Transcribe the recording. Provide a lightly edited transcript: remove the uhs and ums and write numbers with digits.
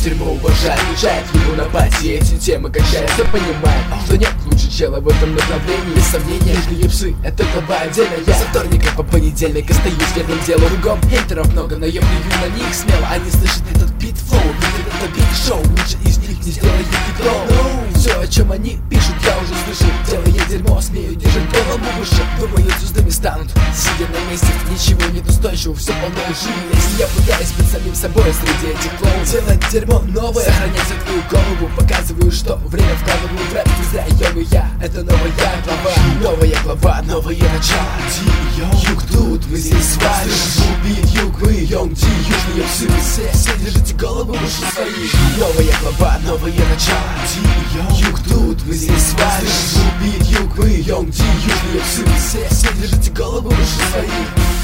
дерьмо уважает, уезжает его на пати. Эти темы качают, все понимает, что нет лучше чела в этом направлении. Без сомнения, что псы — это глава отдельная. Со вторника по понедельник остаюсь верным делу. Кругом хейтеров много, но я плюю на них смело. Они слышат этот бит-флоу, видят это бит-шоу. Лучше из них не сделает хит-флоу. Все, о чем они пишут, я уже слышал. Делая дерьмо, смею держать голову выше. Думаю, звездами станут, сидя на месте. Ничего нет устойчивого, все полно лжи. Если я пытаюсь быть самим собой среди этих клоунов, делать дерьмо новое, сохранять за твою голову. Показываю, что время вкладываю в рэп. Ты зря, йоу, я, это новая глава. Новая глава, новое начало. Юг тут, мы здесь с вами. Убит юг, мы йонг ди, южные псы. Все держите голову выше своих. Новая глава, новое начало. Юг тут, мы здесь с вами. Убит юг, мы йонг ди, южные псы. Все держите голову выше своих.